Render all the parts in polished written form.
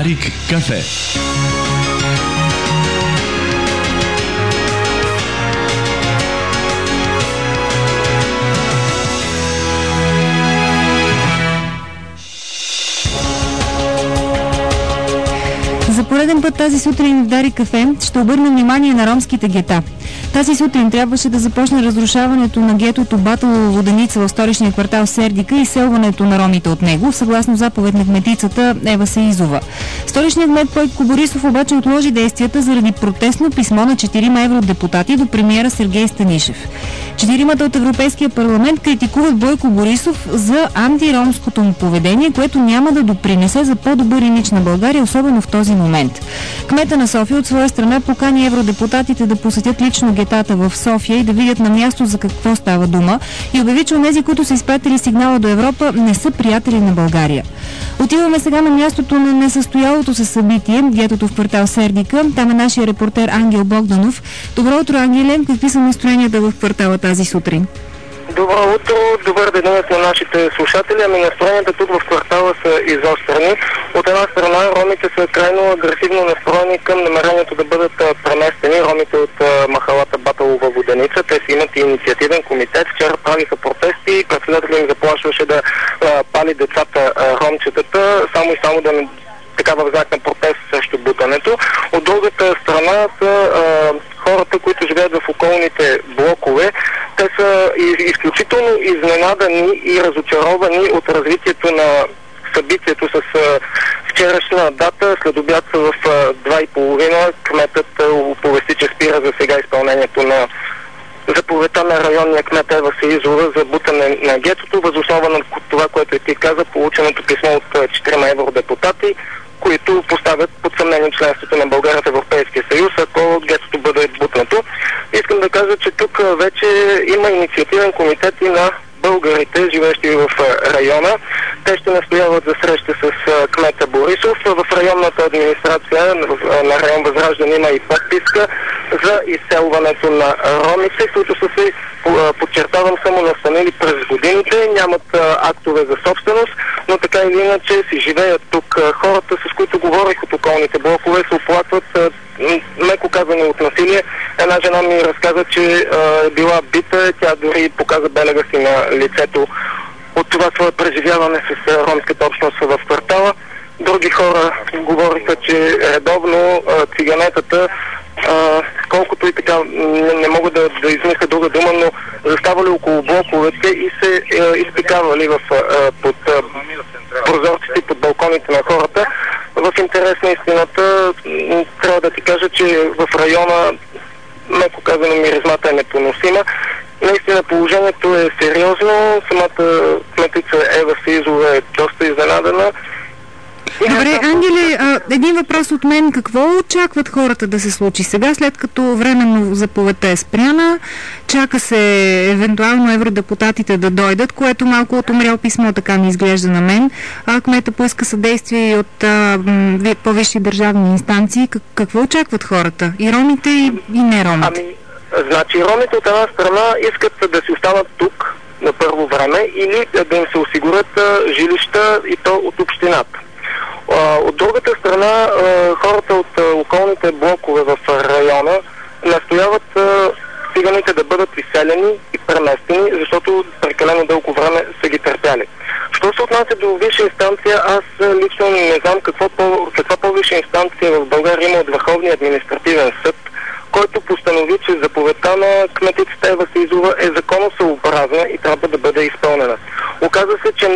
Дарик кафе. За пореден път тази сутрин в Дарик кафе ще обърнем внимание на ромските гета. Тази сутрин трябваше да започне разрушаването на гетото Батълова воденица в столичния квартал Сердика и селването на ромите от него, съгласно заповед на кметицата Ева Сеизова. Столичният кмет Бойко Борисов обаче отложи действията заради протестно писмо на 4 евродепутати до премиера Сергей Станишев. 4 от Европейския парламент критикуват Бойко Борисов за антиромското му поведение, което няма да допринесе за по-добър имидж на България, особено в този момент. Кмета на София от своя страна покани евродепутатите да посетят лично гетата в София и да видят на място за какво става дума и обяви, че онези, които са изпратили сигнала до Европа, не са приятели на България. Отиваме сега на мястото на несъстоялото се събитие, гетото в квартал Сердика. Там е нашия репортер Ангел Богданов. Добро утро, Ангеле. Какви са настроенията в квартала тази сутрин? Добро утро, добър ден на нашите слушатели. Настроенията тук в квартала са изострени. От една страна ромите са крайно агресивно настроени към намерението да бъдат преместени. Ромите от махалата Батълова воденица. Те си имат и инициативен комитет. Вчера правиха протести и председателят им заплашваше да пали децата ромчетата, само и само да не такава в знак на протест срещу бутането. От другата страна са хората, които живеят в околните блокове. Те са изключително изненадани и разочаровани от развитието на събитието с вчерашна дата. След обяд в 2:30 кметът оповести, че спира за сега изпълнението на заповедта на районния кмет Ева Сеизова за бутане на гетото, въз основа на това, което и ти каза, полученото писмо от 4 евродепутати, които поставят под съмнение членството на България в Европейския съюз, ако гетото бъде бутнато. Искам да кажа, че тук вече има инициативен комитет и на българите, живеещи в района. Те ще настояват за среща с кмета Борисов. В районната администрация на район Възраждане има и подписка за изселването на ромите, които са се, подчертавам, само настанили през годините, нямат актове за собственост, но така или иначе си живеят тук. Хората, с които говорих от околните блокове, се оплакват, меко казано, от насилие. Една жена ми разказа, че е била бита, тя дори показа белега си на лицето от това свое преживяване с ромската общност в квартала. Други хора говориха, че редовно циганетата, колкото и така не мога да измисля друга дума, но заставали около блоковете и се изпикавали под прозорците и под балконите на хората. В интерес на истината трябва да ти кажа, че в района, меко казано, миризмата е непоносима. Наистина положението е сериозно. Самата кметица Ева Сеизова е доста изненадана. Добре, Ангеле, един въпрос от мен. Какво очакват хората да се случи сега, след като временно заповедта е спряна? Чака се евентуално евродепутатите да дойдат, което малко от умрял писмо, така ми изглежда на мен. Кмета поиска съдействие от по-висши държавни инстанции. Какво очакват хората? И ромите, и не ромите? Значи ромите от една страна искат да си останат тук на първо време или да им се осигурят жилища, и то от общината. От другата страна, хората от околните блокове в района настояват циганите да бъдат изселени и преместени, защото прекалено дълго време са ги търпяли. Що се отнася до висша инстанция, аз лично не знам каква по-висша инстанция в България има от Върховния административен съд, който постанови, че заповедта на кметицата Ева Сеизова е законосъобразна и трябва да бъде изпълнена. Оказва се, че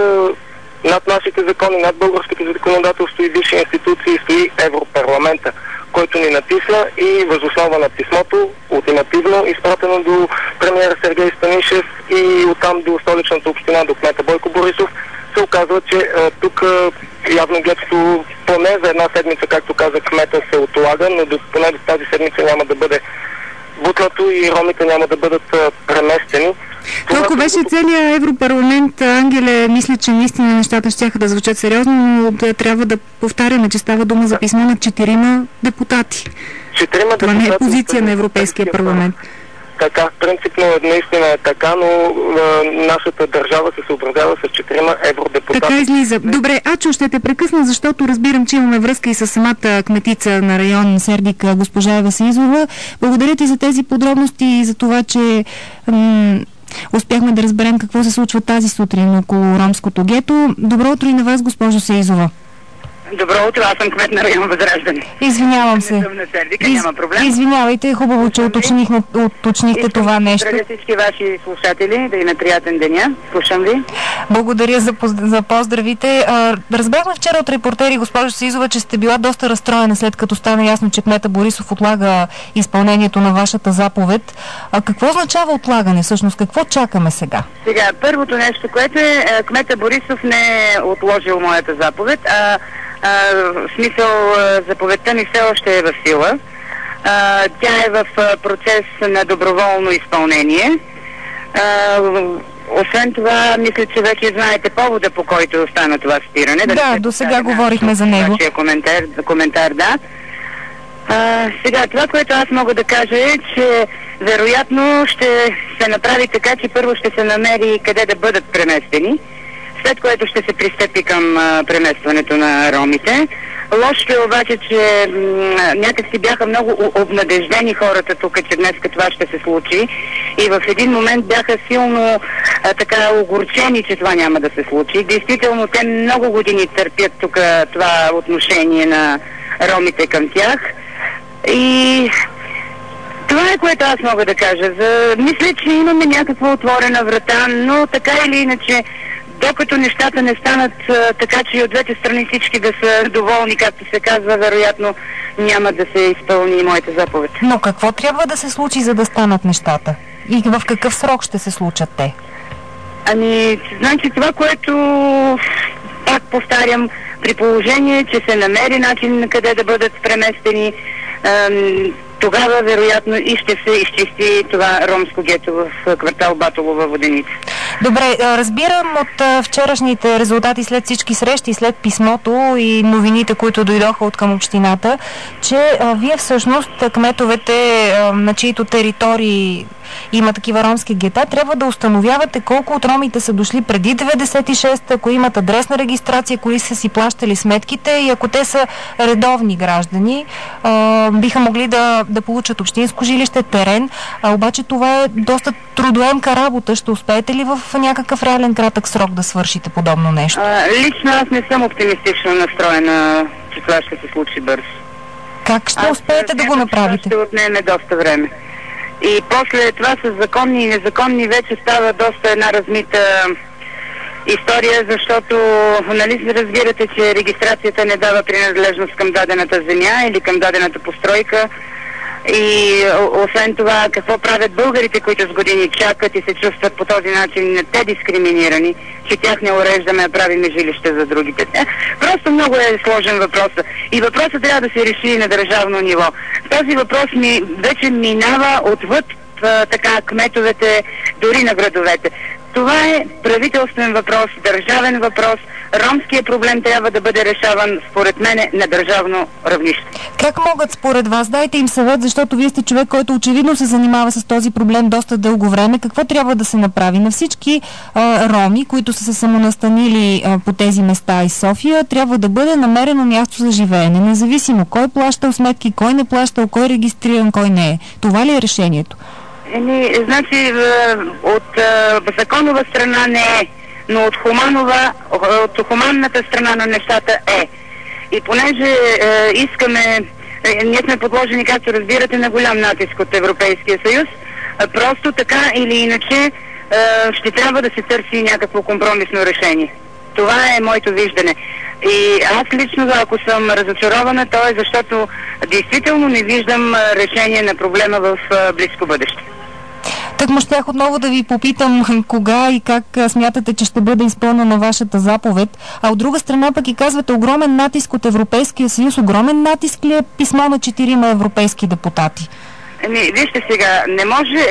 над нашите закони, над българското законодателство и висши институции стои Европарламента, който ни натисна и въз основа на писмото, ултимативно изпратено до премиера Сергей Станишев и оттам до столичната община, до кмета Бойко Борисов, се оказва, че тук явно гетото поне за една седмица, както каза кмета, се отлага, но поне до тази седмица няма да бъде бутнато и ромите няма да бъдат преместени. Колко беше целият Европарламент, Ангеле, мисля, че наистина нещата щяха да звучат сериозно, но трябва да повтаряме, че става дума за писмо на 4 депутати. Това не е позиция на Европейския парламент. така. Принципно наистина е така, но нашата държава се съобразява с 4 евродепутати. Така излиза. Добре, Ачо, ще те прекъсна, защото разбирам, че имаме връзка и с самата кметица на район Сердик, госпожа Ева Саизова. Благодаря ти за тези подробности и за това, че успяхме да разберем какво се случва тази сутрин около ромското гето. Добро утро и на вас, госпожо Саизова. Добро утро, аз съм кмет на район Възраждане. Извинявам се. Не съм на Сердика, няма проблем. Извинявайте, хубаво, че уточнихте това нещо. Искам да всички ваши слушатели, да им е приятен деня. Слушам ви. Благодаря за поздравите. Разбрахме вчера от репортери, госпожо Саизова, че сте била доста разстроена, след като стана ясно, че кмета Борисов отлага изпълнението на вашата заповед. Какво означава отлагане всъщност? Какво чакаме сега? Сега, първото нещо, което е, кмета Борисов не е отложил моята заповед, в смисъл заповедта ми все още е в сила. Тя е в процес на доброволно изпълнение. Освен това, мисля, че вече знаете повода, по който стана това спиране. Да, до сега говорихме за него. Коментар, да. Сега, това, което аз мога да кажа е, че вероятно ще се направи така, че първо ще се намери къде да бъдат преместени, след което ще се пристъпи към преместването на ромите. Лошото е обаче, че някакси бяха много обнадеждени хората тук, че днес това ще се случи. И в един момент бяха силно така огорчени, че това няма да се случи. Действително, те много години търпят тук това отношение на ромите към тях. И това е, което аз мога да кажа. Мисля, че имаме някаква отворена врата, но така или иначе, докато нещата не станат така, че и от двете страни всички да са доволни, както се казва, вероятно няма да се изпълни и моята заповед. Но какво трябва да се случи, за да станат нещата? И в какъв срок ще се случат те? Значи това, което пак повтарям, при положение, че се намери начин къде да бъдат преместени, тогава вероятно и ще се изчисти това ромско гето в квартал Батоло във Воденица. Добре, разбирам от вчерашните резултати след всички срещи, след писмото и новините, които дойдоха от към общината, че вие всъщност, кметовете, на чието територии има такива ромски гета, трябва да установявате колко от ромите са дошли преди 96, ако имат адресна регистрация, кои са си плащали сметките и ако те са редовни граждани, биха могли да получат общинско жилище, терен. Обаче това е доста трудоемка работа. Ще успеете ли в някакъв реален кратък срок да свършите подобно нещо? Лично аз не съм оптимистично настроена, че това ще се случи бързо. Как ще успеете да го направите? Ще отнеме доста време. И после това с законни и незаконни вече става доста една размита история, защото нали разбирате, че регистрацията не дава принадлежност към дадената земя или към дадената постройка. И освен това, какво правят българите, които с години чакат и се чувстват по този начин не те дискриминирани, че тях не уреждаме, а правиме жилище за другите. Просто много е сложен въпрос. И въпросът трябва да се реши на държавно ниво. Този въпрос вече минава отвъд така кметовете, дори на градовете. Това е правителствен въпрос, държавен въпрос. Ромският проблем трябва да бъде решаван, според мен, на държавно равнище. Как могат според вас? Дайте им съвет, защото вие сте човек, който очевидно се занимава с този проблем доста дълго време. Какво трябва да се направи? На всички роми, които са се самонастанили по тези места из София, трябва да бъде намерено място за живеене. Независимо кой плащал сметки, кой не плащал, кой е регистриран, кой не е. Това ли е решението? Значи от законова страна не е, но от хуманната страна на нещата е. И понеже ние сме подложени, както разбирате, на голям натиск от Европейския съюз, просто така или иначе ще трябва да се търси някакво компромисно решение. Това е моето виждане. И аз лично, ако съм разочарована, то е защото действително не виждам решение на проблема в близко бъдеще. Тъкмо щях отново да ви попитам кога и как смятате, че ще бъде изпълнена вашата заповед, а от друга страна пък и казвате огромен натиск от Европейския съюз. Огромен натиск ли е писмо на 4 европейски депутати? Вижте сега, не може...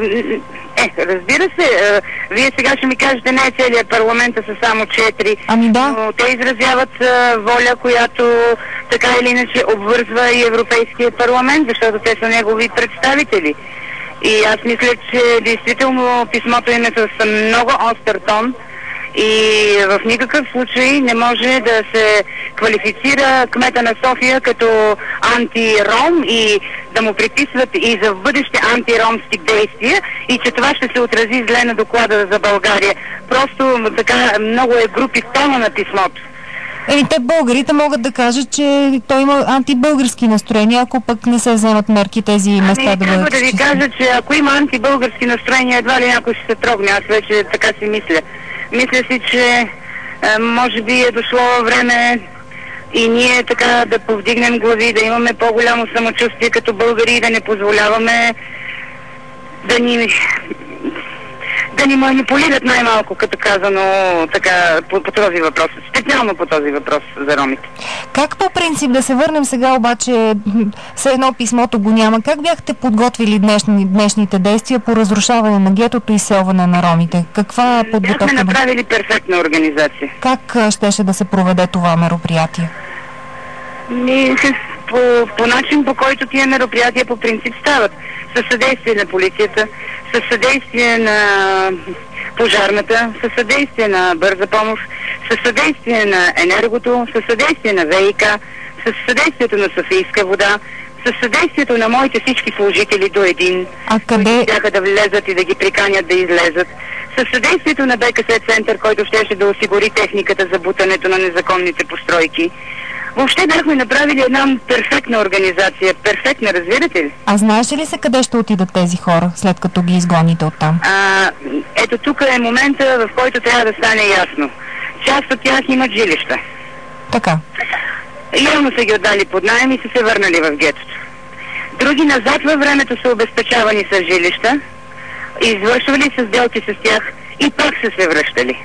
разбира се, вие сега ще ми кажете, не е целият парламент, са само 4. Ами да. Но те изразяват воля, която така или иначе обвързва и Европейския парламент, защото те са негови представители. И аз мисля, че действително писмото им е с много остър тон и в никакъв случай не може да се квалифицира кмета на София като антиром и да му приписват и за в бъдеще антиромски действия и че това ще се отрази зле на доклада за България. Просто така много е групи в тона на писмото. Те българите могат да кажат, че той има антибългарски настроения, ако пък не се вземат мерки тези места да бъдат. Да ви кажа, че ако има антибългарски настроения, едва ли някой ще се трогне. Аз вече така си мисля. Мисля си, че може би е дошло време и ние така да повдигнем глави, да имаме по-голямо самочувствие като българи и да не позволяваме да ни манипулират най-малко, като казано така по този въпрос. Специално по този въпрос за ромите. Как по принцип, да се върнем сега обаче, все едно писмото го няма, как бяхте подготвили днешните действия по разрушаване на гетото и селване на ромите? Каква подготовка? Бяхме направили перфектна организация. Как щеше да се проведе това мероприятие? По начин, по който тия мероприятия по принцип стават. Със съдействие на полицията, със съдействие на пожарната, със съдействие на бърза помощ, със съдействие на енергото, със съдействие на ВИК, със съдействието на Софийска вода, със съдействието на моите всички служители до един, които бяха да влезат и да ги приканят да излезат, със съдействието на БКС център, който щеше да осигури техниката за бутането на незаконните постройки. Въобще бяхме направили една перфектна организация. Перфектна, разбирате ли? А знаеш ли се къде ще отидат тези хора, след като ги изгоните оттам? Ето тук е момента, в който трябва да стане ясно. Част от тях имат жилища. Така. Явно са ги отдали под наем и са се върнали в гетото. Други назад във времето са обезпечавани с жилища, извършвали са сделки с тях и пак са се връщали.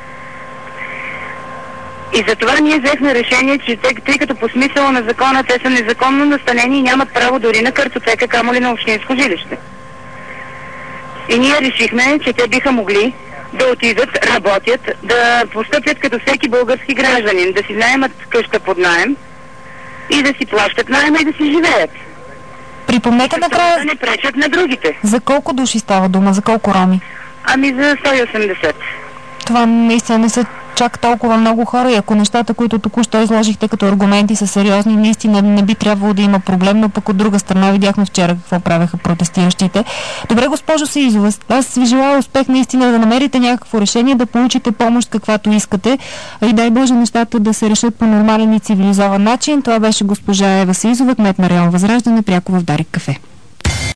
И затова ние взехме решение, че тъй като по смисъла на закона те са незаконно настанени и нямат право дори на картотека, камо ли на общинско жилище. И ние решихме, че те биха могли да отидат, работят, да постъпят като всеки български гражданин, да си наемат къща под наем и да си плащат наема и да си живеят. Припомнете накрая... Да не пречат на другите. За колко души става дума? За колко роми? Ами за 180. Това наистина не са чак толкова много хора и ако нещата, които току-що изложихте като аргументи са сериозни, наистина не би трябвало да има проблем, но пък от друга страна видяхме вчера какво правеха протестиращите. Добре, госпожо Саизова, аз ви желая успех наистина да намерите някакво решение, да получите помощ каквато искате и дай Боже нещата да се решат по нормален и цивилизован начин. Това беше госпожа Ева Саизова, кмет на район Възраждане, пряко в Дарик кафе.